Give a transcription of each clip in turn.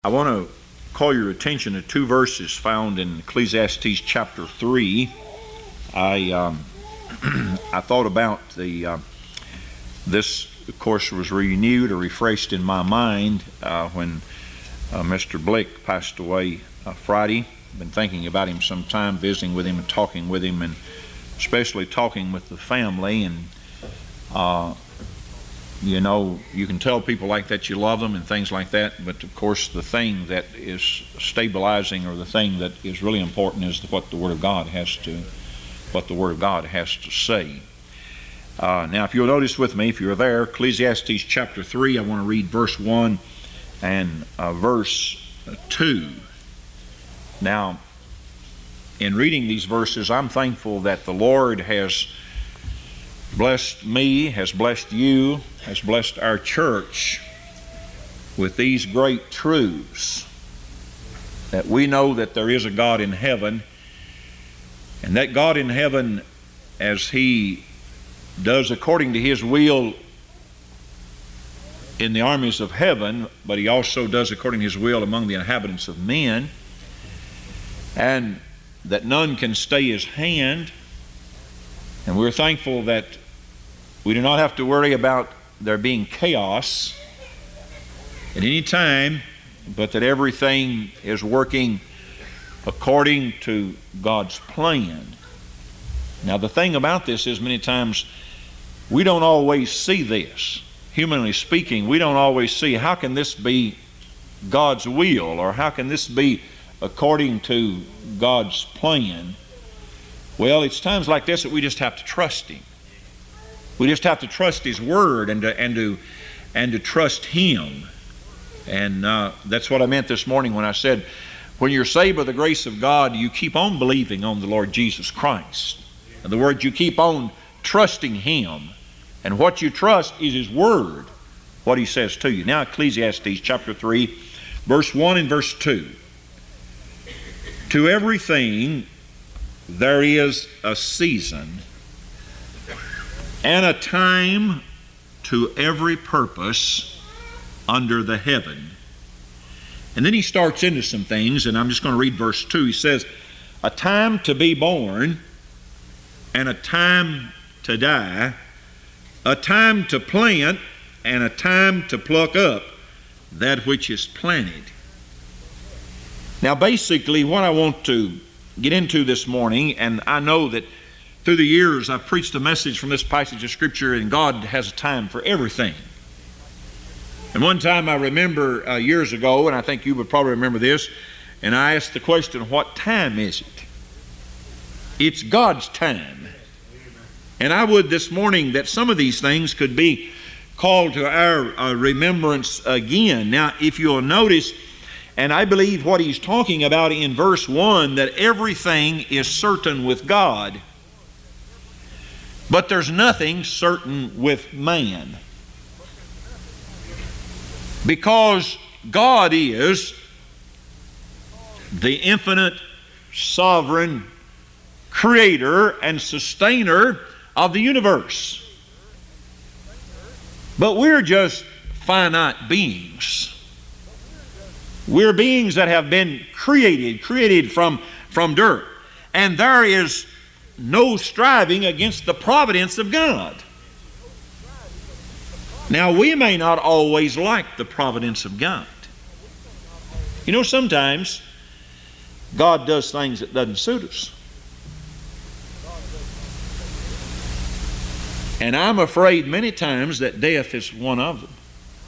I want to call your attention to two verses found in Ecclesiastes chapter 3. I thought about this, of course, was renewed or refreshed in my mind when Mr. Blick passed away Friday. I've been thinking about him some time, visiting with him and talking with him, and especially talking with the family. And you can tell people like that you love them and things like that, but of course the thing that is stabilizing, or the thing that is really important, is what the Word of God has to say. Now, if you'll notice with me, if you're there, Ecclesiastes chapter 3, I want to read verse 1 and verse 2. Now, in reading these verses, I'm thankful that the Lord has blessed me, has blessed you, has blessed our church with these great truths. That we know that there is a God in heaven, and that God in heaven, as He does according to His will in the armies of heaven, but He also does according to His will among the inhabitants of men, and that none can stay His hand. And we're thankful that we do not have to worry about there being chaos at any time, but that everything is working according to God's plan. Now, the thing about this is, many times we don't always see this. Humanly speaking, we don't always see, how can this be God's will, or how can this be according to God's plan? Well, it's times like this that we just have to trust Him. We just have to trust His Word and to trust Him. And that's what I meant this morning when I said, when you're saved by the grace of God, you keep on believing on the Lord Jesus Christ. In other words, you keep on trusting Him. And what you trust is His Word, what He says to you. Now, Ecclesiastes chapter 3, verse 1 and verse 2. To everything there is a season, and a time to every purpose under the heaven. And then he starts into some things, and I'm just going to read verse 2. He says, a time to be born, and a time to die, a time to plant, and a time to pluck up that which is planted. Now, basically, what I want to get into this morning, and I know that through the years I've preached a message from this passage of Scripture, and God has a time for everything. And one time I remember years ago, and I think you would probably remember this, and I asked the question, what time is it? It's God's time. And I would this morning that some of these things could be called to our remembrance again. Now, if you'll notice, and I believe what he's talking about in verse 1, that everything is certain with God, but there's nothing certain with man. Because God is the infinite, sovereign creator and sustainer of the universe. But we're just finite beings. We're beings that have been created from dirt. And there is no striving against the providence of God. Now, we may not always like the providence of God. You know, sometimes God does things that doesn't suit us. And I'm afraid many times that death is one of them.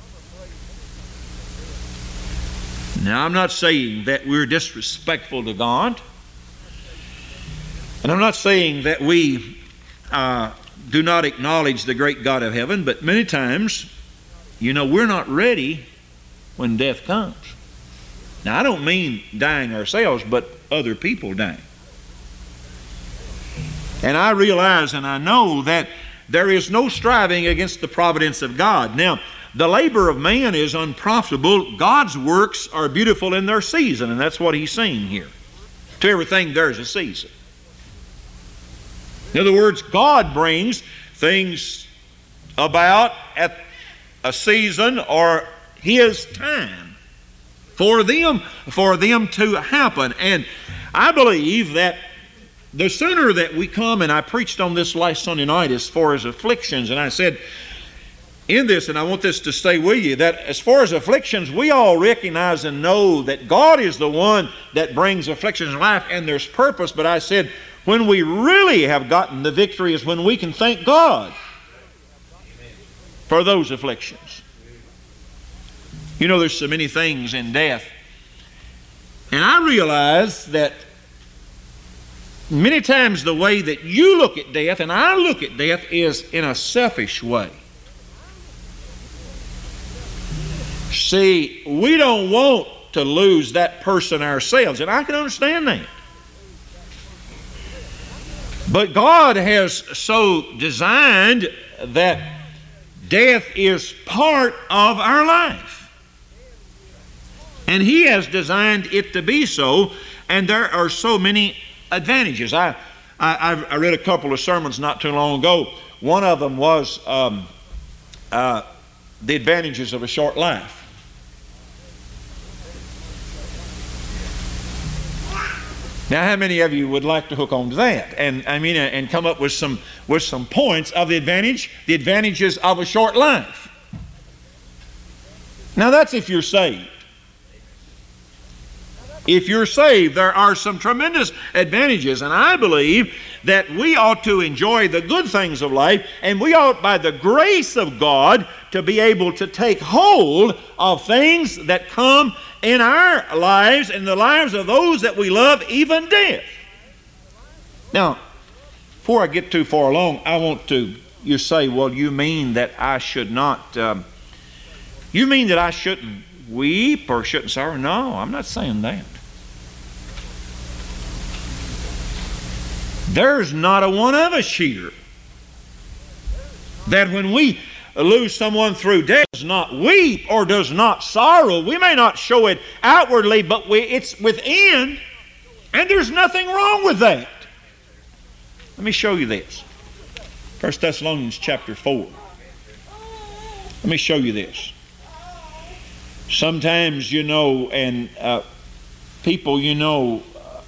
Now, I'm not saying that we're disrespectful to God. And I'm not saying that we do not acknowledge the great God of heaven, but many times, we're not ready when death comes. Now, I don't mean dying ourselves, but other people dying. And I realize and I know that there is no striving against the providence of God. Now, the labor of man is unprofitable. God's works are beautiful in their season, and that's what he's saying here. To everything there's a season. In other words, God brings things about at a season or His time. for them to happen. And I believe that the sooner that we come, and I preached on this last Sunday night as far as afflictions, and I said in this, and I want this to stay with you, that as far as afflictions, we all recognize and know that God is the one that brings afflictions in life, and there's purpose. But I said, when we really have gotten the victory is when we can thank God for those afflictions. You know, there's so many things in death. And I realize that many times the way that you look at death and I look at death is in a selfish way. See, we don't want to lose that person ourselves, and I can understand that. But God has so designed that death is part of our life. And He has designed it to be so, and there are so many advantages. I read a couple of sermons not too long ago. One of them was the advantages of a short life. Now, how many of you would like to hook on to that and come up with some points of the advantages of a short life? Now, that's if you're saved. If you're saved, there are some tremendous advantages, and I believe that we ought to enjoy the good things of life, and we ought, by the grace of God, to be able to take hold of things that come in our lives and the lives of those that we love, even death. Now, before I get too far along, I want to, you say, well, you mean that I should not, you mean that I shouldn't weep or shouldn't sorrow? No, I'm not saying that. There's not a one of us here that when we lose someone through death does not weep or does not sorrow. We may not show it outwardly, but it's within, and there's nothing wrong with that. Let me show you this. 1 Thessalonians chapter 4. Let me show you this. Sometimes, you know, and people, you know,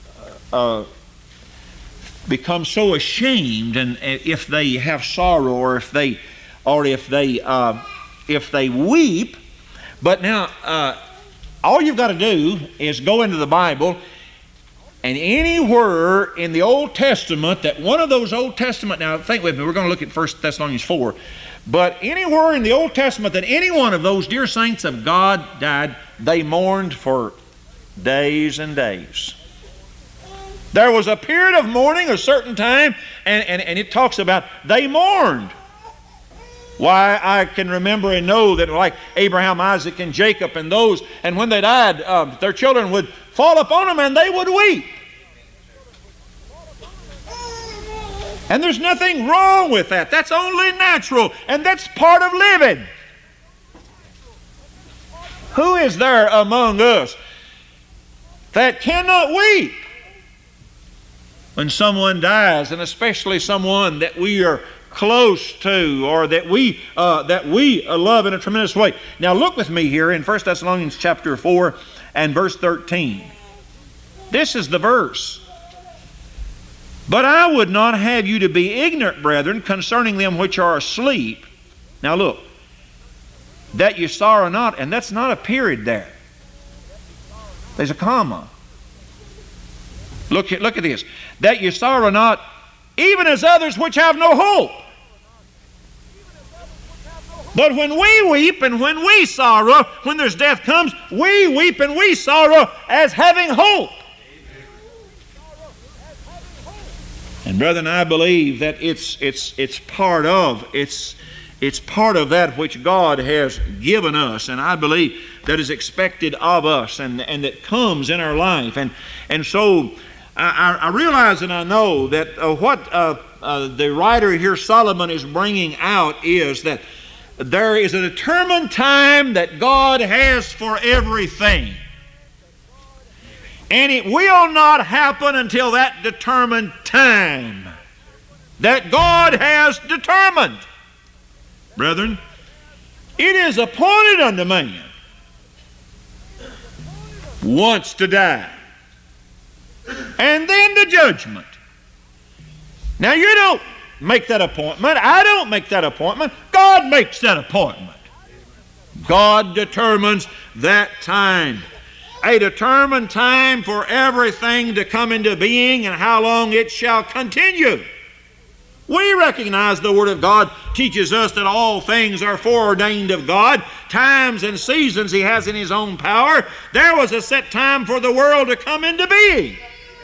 become so ashamed, and if they have sorrow or if they weep. But now, all you've got to do is go into the Bible, and anywhere in the Old Testament that one of those Old Testament, now think with me, we're going to look at 1 Thessalonians 4, but anywhere in the Old Testament that any one of those dear saints of God died, they mourned for days and days. There was a period of mourning, a certain time, and it talks about they mourned. Why, I can remember and know that like Abraham, Isaac, and Jacob and those, and when they died, their children would fall upon them and they would weep. And there's nothing wrong with that. That's only natural, and that's part of living. Who is there among us that cannot weep when someone dies, and especially someone that we are close to or that we love in a tremendous way? Now look with me here in 1 Thessalonians chapter 4 and verse 13. This is the verse. But I would not have you to be ignorant, brethren, concerning them which are asleep. Now look, that you sorrow not, and that's not a period there. There's a comma. Look at this. That you sorrow not, even as others which have no hope. But when we weep and when we sorrow, when there's death comes, we weep and we sorrow as having hope. And brethren, I believe that it's part of that which God has given us, and I believe that is expected of us and that comes in our life. And so I realize and I know that what the writer here, Solomon, is bringing out is that there is a determined time that God has for everything. And it will not happen until that determined time that God has determined. Brethren, it is appointed unto man once to die, and then the judgment. Now you don't make that appointment. I don't make that appointment. God makes that appointment. God determines that time. A determined time for everything to come into being and how long it shall continue. We recognize the Word of God teaches us that all things are foreordained of God. Times and seasons He has in His own power. There was a set time for the world to come into being.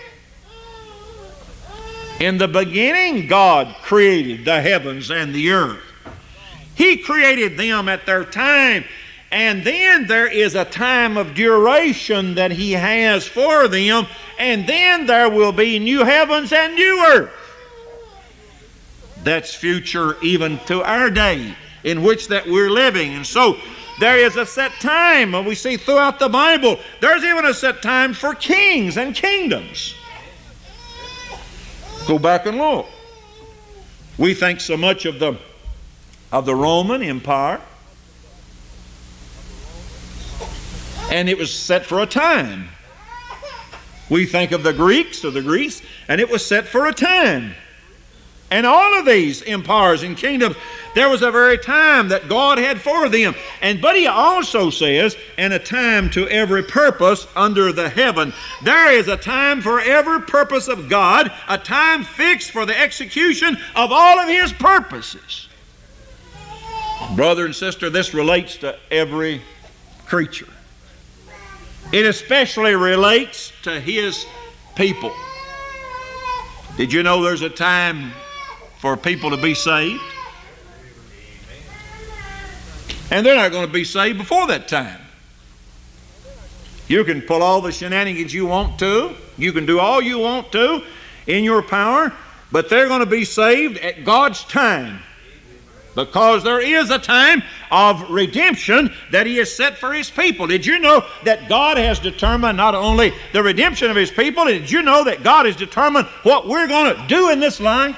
In the beginning, God created the heavens and the earth. He created them at their time. And then there is a time of duration that He has for them. And then there will be new heavens and new earth. That's future even to our day in which that we're living. And so there is a set time, and we see throughout the Bible, there's even a set time for kings and kingdoms. Go back and look. We think so much of the Roman Empire, and it was set for a time. We think of the Greeks, and it was set for a time. And all of these empires and kingdoms, there was a very time that God had for them. But He also says, and a time to every purpose under the heaven. There is a time for every purpose of God, a time fixed for the execution of all of His purposes. Brother and sister, this relates to every creature. It especially relates to His people. Did you know there's a time for people to be saved? And they're not going to be saved before that time. You can pull all the shenanigans you want to. You can do all you want to in your power, but they're going to be saved at God's time. Because there is a time of redemption that He has set for His people. Did you know that God has determined not only the redemption of His people, did you know that God has determined what we're going to do in this life?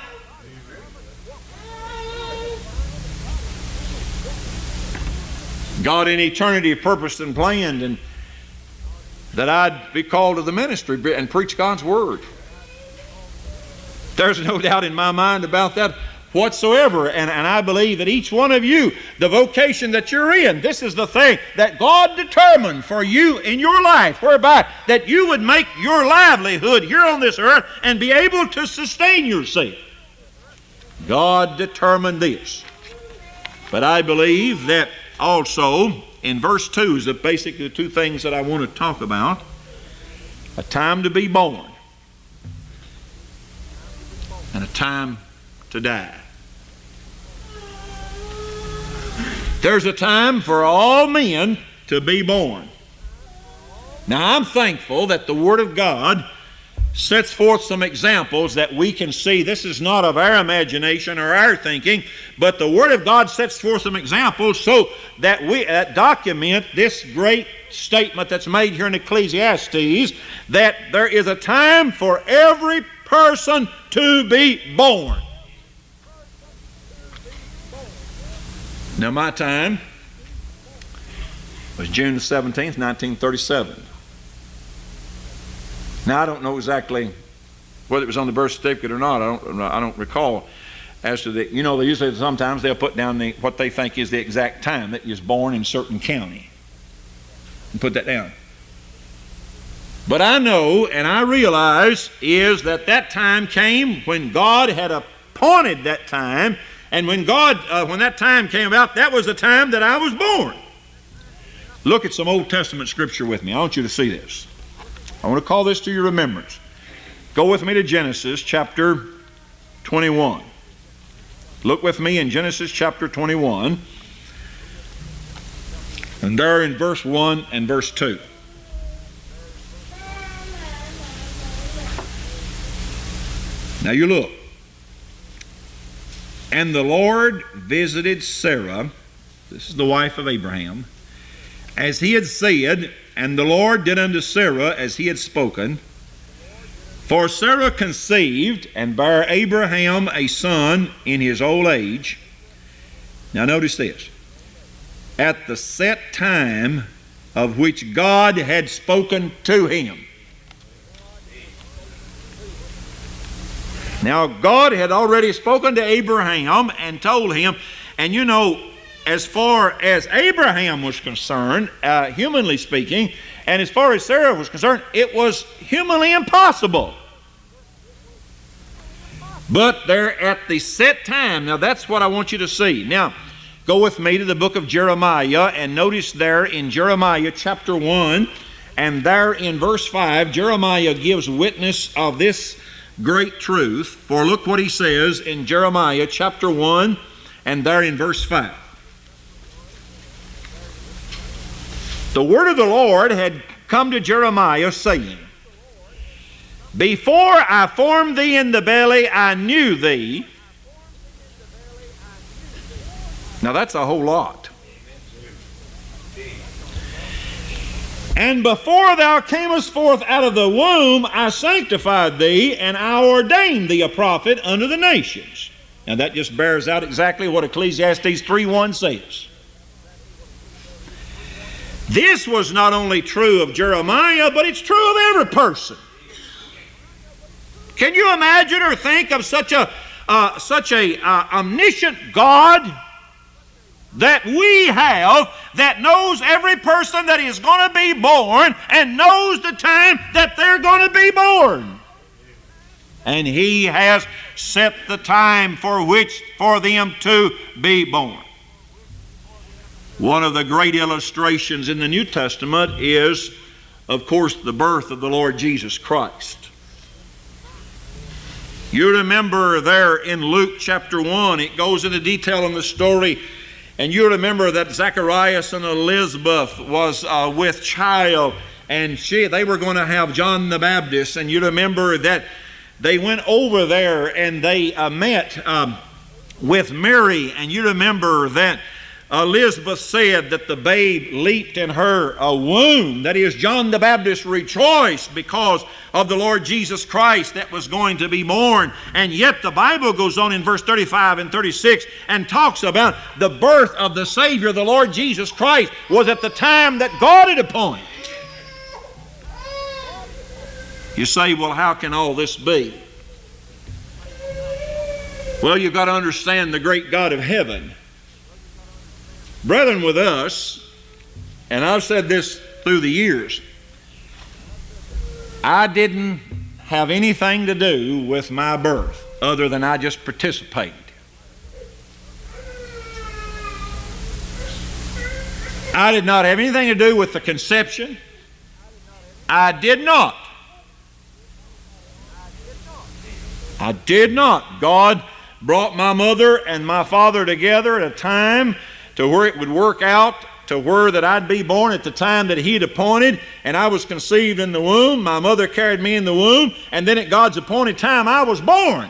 God in eternity purposed and planned and that I'd be called to the ministry and preach God's Word. There's no doubt in my mind about that whatsoever. And I believe that each one of you, the vocation that you're in, this is the thing that God determined for you in your life, whereby that you would make your livelihood here on this earth and be able to sustain yourself. God determined this. But I believe that also in verse 2 is basically the two things that I want to talk about. A time to be born and a time to die. There's a time for all men to be born. Now I'm thankful that the Word of God sets forth some examples that we can see. This is not of our imagination or our thinking, but the Word of God sets forth some examples so that we document this great statement that's made here in Ecclesiastes, that there is a time for every person to be born. Now my time was June the 17th, 1937. Now I don't know exactly whether it was on the birth certificate or not. I don't recall as to the, they usually sometimes they'll put down what they think is the exact time that you was born in certain county and put that down. But I know and I realize is that time came when God had appointed that time. And when that time came about, that was the time that I was born. Look at some Old Testament scripture with me. I want you to see this. I want to call this to your remembrance. Go with me to Genesis chapter 21. Look with me in Genesis chapter 21. And there in verse 1 and verse 2. Now you look. And the Lord visited Sarah, this is the wife of Abraham, as He had said, and the Lord did unto Sarah as He had spoken. For Sarah conceived and bare Abraham a son in his old age. Now notice this. At the set time of which God had spoken to him. Now, God had already spoken to Abraham and told him, and you know, as far as Abraham was concerned, humanly speaking, and as far as Sarah was concerned, it was humanly impossible. But they're at the set time. Now, that's what I want you to see. Now, go with me to the book of Jeremiah, and notice there in Jeremiah chapter 1, and there in verse 5, Jeremiah gives witness of this great truth. For look what he says in Jeremiah chapter 1, and there in verse 5. The word of the Lord had come to Jeremiah, saying, Before I formed thee in the belly, I knew thee. Now that's a whole lot. And before thou camest forth out of the womb, I sanctified thee, and I ordained thee a prophet unto the nations. Now that just bears out exactly what Ecclesiastes 3:1 says. This was not only true of Jeremiah, but it's true of every person. Can you imagine or think of such a omniscient God that we have, that knows every person that is going to be born and knows the time that they're going to be born? And He has set the time for them to be born. One of the great illustrations in the New Testament is, of course, the birth of the Lord Jesus Christ. You remember there in Luke chapter 1, it goes into detail in the story, and you remember that Zacharias and Elizabeth was with child, and they were going to have John the Baptist, and you remember that they went over there and they met with Mary, and you remember that Elizabeth said that the babe leaped in her womb. That is, John the Baptist rejoiced because of the Lord Jesus Christ that was going to be born. And yet the Bible goes on in verse 35 and 36 and talks about the birth of the Savior, the Lord Jesus Christ, was at the time that God had appointed. You say, well, how can all this be? Well, you've got to understand the great God of heaven. Brethren, with us, and I've said this through the years, I didn't have anything to do with my birth other than I just participated. I did not have anything to do with the conception. I did not. I did not. God brought my mother and my father together at a time to where it would work out, to where that I'd be born at the time that He'd appointed, and I was conceived in the womb. My mother carried me in the womb, and then at God's appointed time I was born.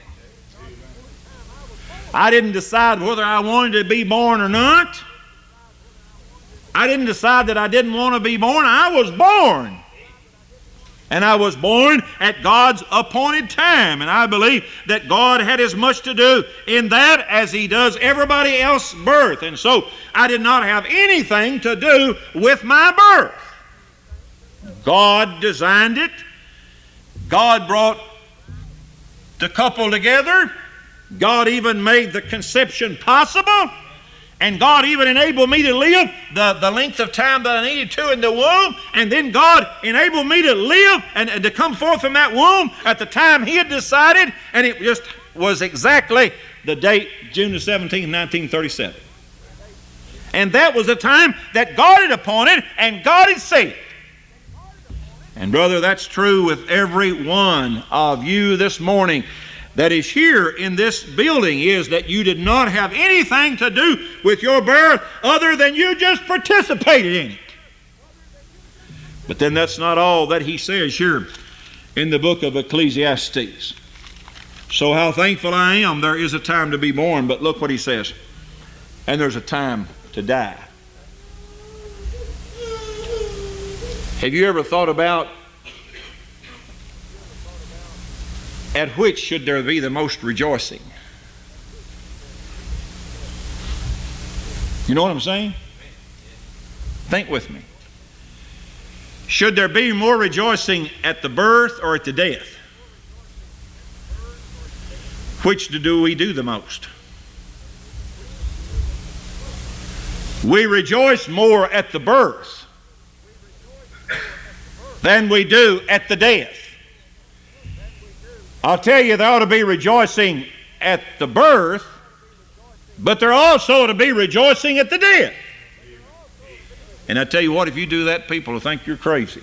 I didn't decide whether I wanted to be born or not. I didn't decide that I didn't want to be born. I was born. And I was born at God's appointed time. And I believe that God had as much to do in that as He does everybody else's birth. And so I did not have anything to do with my birth. God designed it. God brought the couple together. God even made the conception possible. And God even enabled me to live the length of time that I needed to in the womb. And then God enabled me to live and to come forth from that womb at the time He had decided. And it just was exactly the date, June the 17th, 1937. And that was the time that God had appointed and God had said. And brother, that's true with every one of you this morning that is here in this building, is that you did not have anything to do with your birth other than you just participated in it. But then that's not all that he says here in the book of Ecclesiastes. So how thankful I am there is a time to be born, but look what he says. And there's a time to die. Have you ever thought about at which should there be the most rejoicing? You know what I'm saying? Think with me. Should there be more rejoicing at the birth or at the death? Which do we do the most? We rejoice more at the birth than we do at the death. I'll tell you, there ought to be rejoicing at the birth, but there also ought to be rejoicing at the death. And I tell you what, if you do that, people will think you're crazy.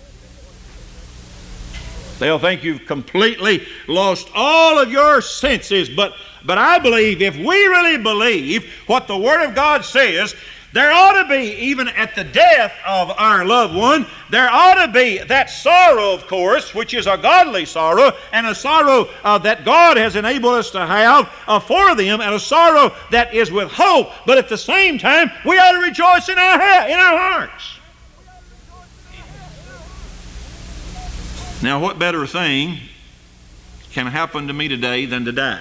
They'll think you've completely lost all of your senses. But I believe if we really believe what the Word of God says, there ought to be, even at the death of our loved one, there ought to be that sorrow, of course, which is a godly sorrow, and a sorrow that God has enabled us to have for them, and a sorrow that is with hope. But at the same time, we ought to rejoice in our hearts. Now, what better thing can happen to me today than to die?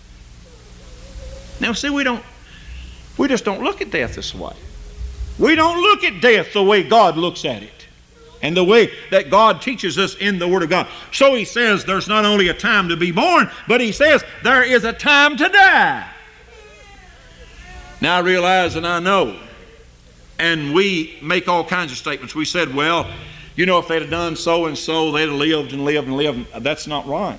Now, see, we just don't look at death this way. We don't look at death the way God looks at it, and the way that God teaches us in the Word of God. So He says there's not only a time to be born, but He says there is a time to die. Now I realize and I know, and we make all kinds of statements. We said, well, you know, if they'd have done so and so, they'd have lived and lived and lived. That's not right.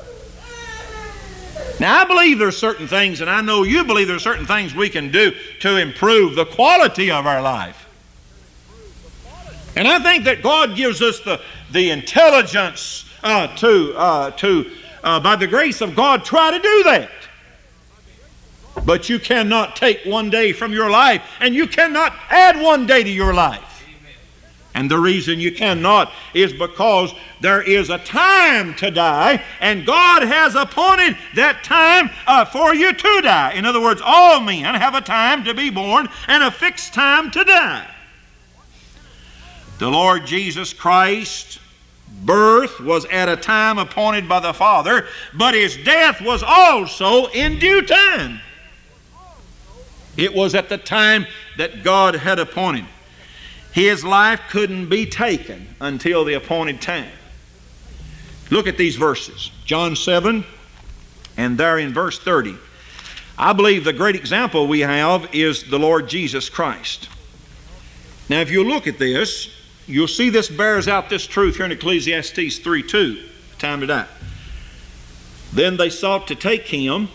Now, I believe there are certain things, and I know you believe there are certain things we can do to improve the quality of our life. And I think that God gives us the intelligence to, by the grace of God, try to do that. But you cannot take one day from your life, and you cannot add one day to your life. And the reason you cannot is because there is a time to die, and God has appointed that time for you to die. In other words, all men have a time to be born and a fixed time to die. The Lord Jesus Christ's birth was at a time appointed by the Father, but His death was also in due time. It was at the time that God had appointed. His life couldn't be taken until the appointed time. Look at these verses. John 7, and there in verse 30. I believe the great example we have is the Lord Jesus Christ. Now, if you look at this, you'll see this bears out this truth here in Ecclesiastes 3:2, time to die. Then they sought to take Him,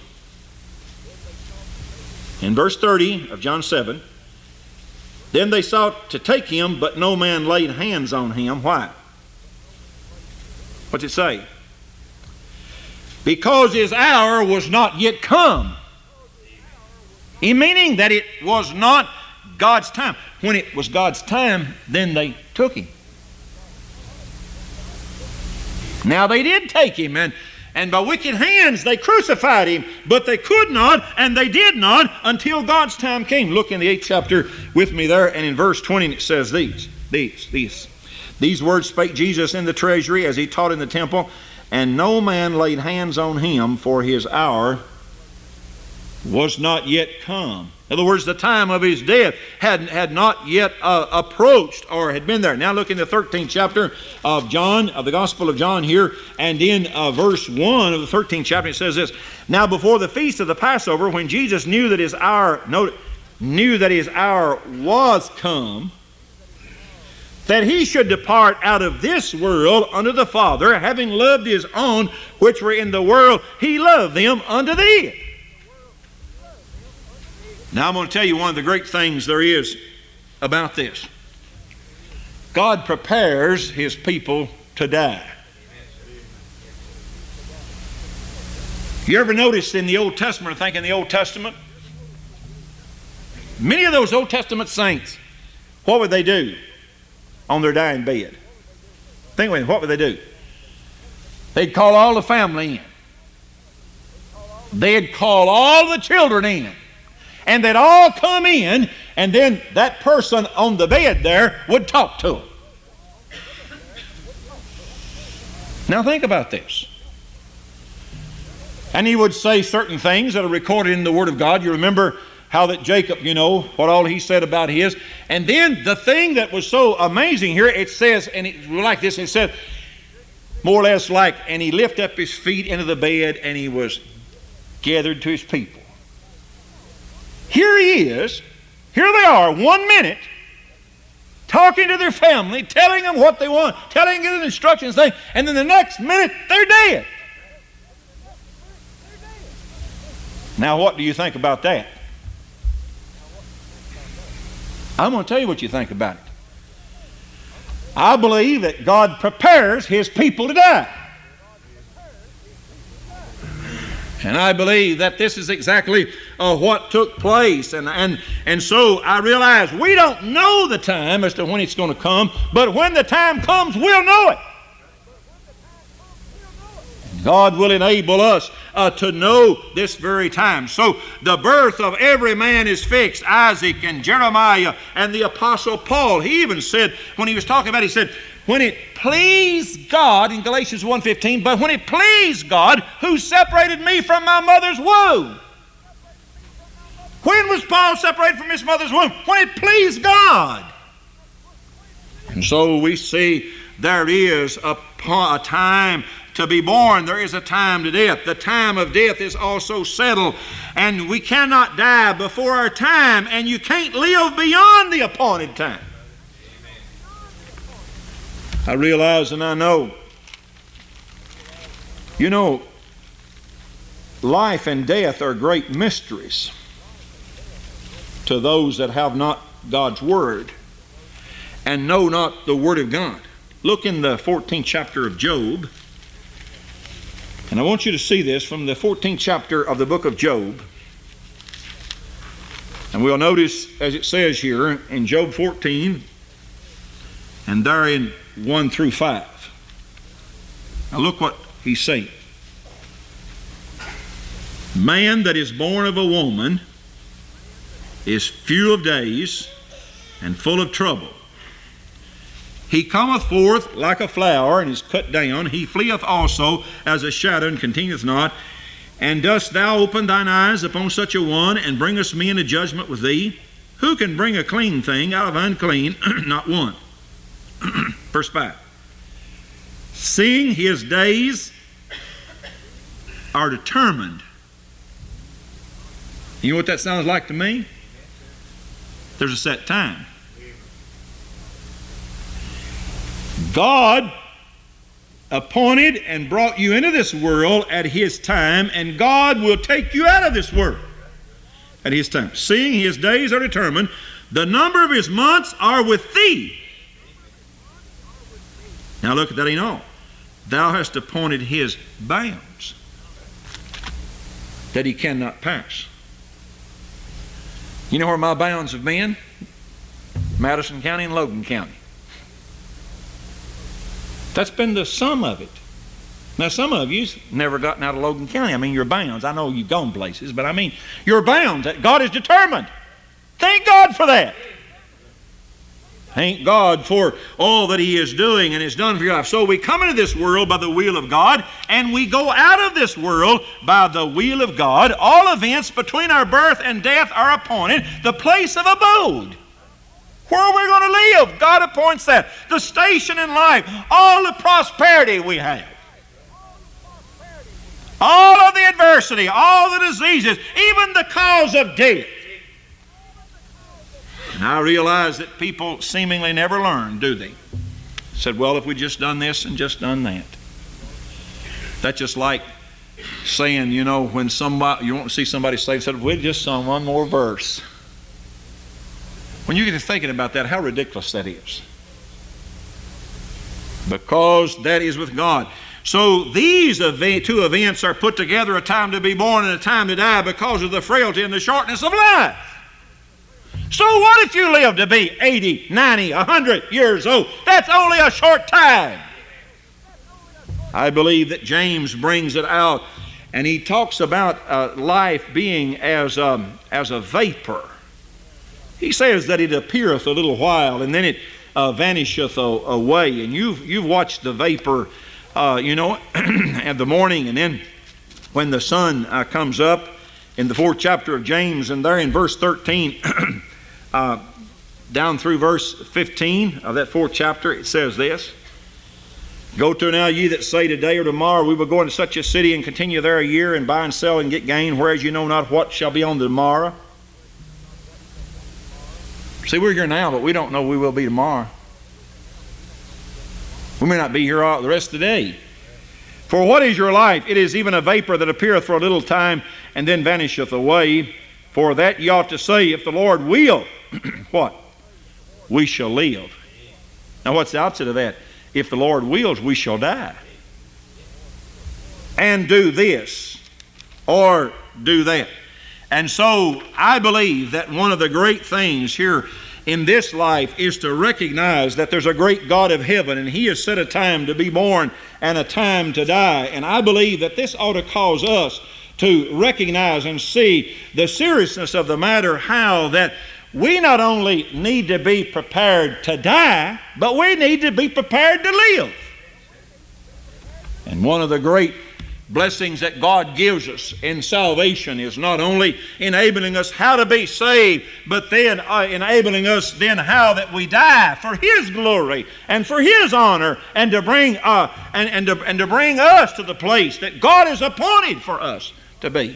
in verse 30 of John 7, then they sought to take Him, but no man laid hands on Him. Why? What's it say? Because His hour was not yet come. Meaning that it was not God's time. When it was God's time, then they took Him. Now they did take Him, and by wicked hands they crucified Him, but they could not, and they did not until God's time came. Look in the 8th chapter with me there, and in verse 20 it says these words spake Jesus in the treasury as He taught in the temple, and no man laid hands on Him, for His hour was not yet come. In other words, the time of His death had not yet approached or had been there. Now look in the 13th chapter of John, of the Gospel of John here, and in verse 1 of the 13th chapter it says this. Now before the feast of the Passover, when Jesus knew that His hour was come, that He should depart out of this world unto the Father, having loved His own which were in the world, He loved them unto the end. Now I'm going to tell you one of the great things there is about this. God prepares His people to die. You ever notice in the Old Testament, think in the Old Testament, many of those Old Testament saints, what would they do on their dying bed? Think with me, what would they do? They'd call all the family in. They'd call all the children in. And they'd all come in, and then that person on the bed there would talk to them. Now think about this. And he would say certain things that are recorded in the Word of God. You remember how that Jacob, what all he said about his. And then the thing that was so amazing here, it says, and it like this, it said, more or less like, and he lifted up his feet into the bed, and he was gathered to his people. Here he is, here they are, 1 minute, talking to their family, telling them what they want, telling them instructions, and then the next minute, they're dead. Now, what do you think about that? I'm going to tell you what you think about it. I believe that God prepares His people to die. And I believe that this is exactly what took place. And so I realize we don't know the time as to when it's going to come, but when the time comes, we'll know it. God will enable us to know this very time. So the birth of every man is fixed. Isaac and Jeremiah and the Apostle Paul, he even said, when he was talking about it, he said, when it pleased God, in Galatians 1:15, but when it pleased God who separated me from my mother's womb. When was Paul separated from his mother's womb? When it pleased God. And so we see there is a time to be born. There is a time to death. The time of death is also settled. And we cannot die before our time, and you can't live beyond the appointed time. I realize and I know, life and death are great mysteries to those that have not God's Word and know not the Word of God. Look in the 14th chapter of Job. And I want you to see this from the 14th chapter of the book of Job. And we'll notice, as it says here in Job 14, and there in 1 through 5. Now look what he's saying. Man that is born of a woman is few of days and full of trouble. He cometh forth like a flower and is cut down. He fleeth also as a shadow and continueth not. And dost thou open thine eyes upon such a one and bringest me into judgment with thee? Who can bring a clean thing out of unclean? Not one. Verse 5. Seeing his days are determined. You know what that sounds like to me? There's a set time. God appointed and brought you into this world at His time, and God will take you out of this world at His time. Seeing His days are determined, the number of His months are with thee. Now look at that, ain't all. Thou hast appointed His bounds that He cannot pass. You know where my bounds have been? Madison County and Logan County. That's been the sum of it. Now, some of you's never gotten out of Logan County. I mean, your bounds. I know you've gone places, but I mean, your bounds that God is determined. Thank God for that. Thank God for all that He is doing and has done for your life. So we come into this world by the will of God, and we go out of this world by the will of God. All events between our birth and death are appointed. The place of abode, where we're going to live, God appoints that. The station in life, all the prosperity we have, all of the adversity, all the diseases, even the cause of death. And I realize that people seemingly never learn, do they? Said, well, if we just done this and just done that. That's just like saying, when somebody, you want to see somebody saved, said, we just sung one more verse. When you get to thinking about that, how ridiculous that is. Because that is with God. So these two events are put together, a time to be born and a time to die, because of the frailty and the shortness of life. So what if you live to be 80, 90, 100 years old? That's only a short time. I believe that James brings it out, and he talks about life being as a vapor. He says that it appeareth a little while, and then it vanisheth away. And you've watched the vapor, in the morning, and then when the sun comes up, in the 4th chapter of James, and there in verse 13, down through verse 15 of that 4th chapter, it says this: Go to now, ye that say today or tomorrow, we will go into such a city and continue there a year, and buy and sell and get gain, whereas you know not what shall be on the morrow. See, we're here now, but we don't know we will be tomorrow. We may not be here all the rest of the day. For what is your life? It is even a vapor that appeareth for a little time, and then vanisheth away. For that ye ought to say, if the Lord will, what? We shall live. Now what's the opposite of that? If the Lord wills, we shall die. And do this, or do that. And so I believe that one of the great things here in this life is to recognize that there's a great God of heaven, and He has set a time to be born and a time to die. And I believe that this ought to cause us to recognize and see the seriousness of the matter, how that we not only need to be prepared to die, but we need to be prepared to live. And one of the great blessings that God gives us in salvation is not only enabling us how to be saved, but then enabling us then how that we die for His glory and for His honor, and to bring to bring us to the place that God has appointed for us to be.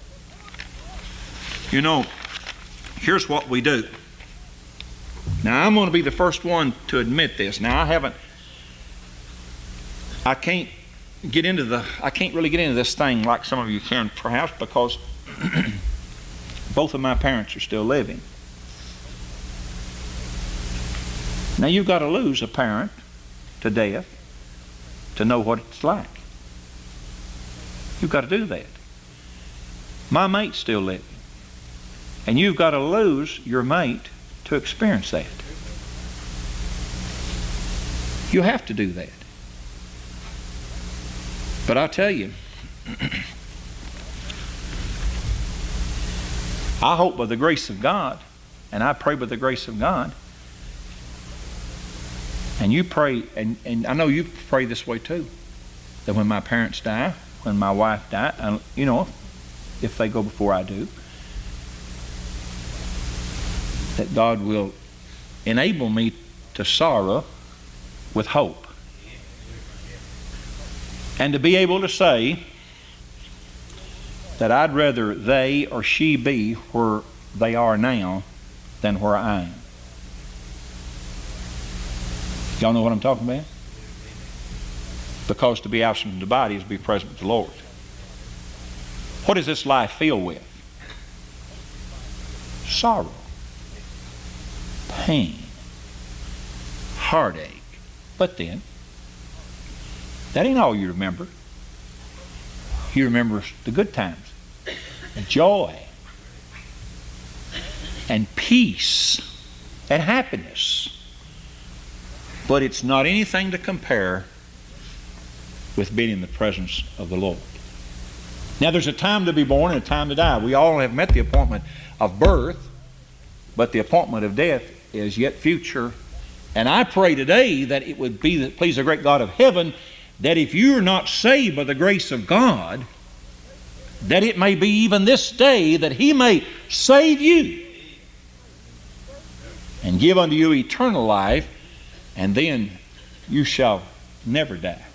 You know, here's what we do. Now, I'm going to be the first one to admit this. Now, I can't really get into this thing like some of you can, perhaps, because both of my parents are still living. Now, you've got to lose a parent to death to know what it's like. You've got to do that. My mate's still living. And you've got to lose your mate to experience that. You have to do that. But I tell you, I hope by the grace of God, and I pray by the grace of God, and you pray, and I know you pray this way too, that when my parents die, when my wife dies, if they go before I do, that God will enable me to sorrow with hope. And to be able to say that I'd rather they or she be where they are now than where I am. Y'all know what I'm talking about? Because to be absent from the body is to be present with the Lord. What does this life fill with? Sorrow, pain, heartache. But then, that ain't all you remember. You remember the good times, joy, and peace, and happiness. But it's not anything to compare with being in the presence of the Lord. Now, there's a time to be born and a time to die. We all have met the appointment of birth, but the appointment of death is yet future. And I pray today that it would be that please the great God of heaven, that if you're not saved by the grace of God, that it may be even this day that He may save you and give unto you eternal life, and then you shall never die.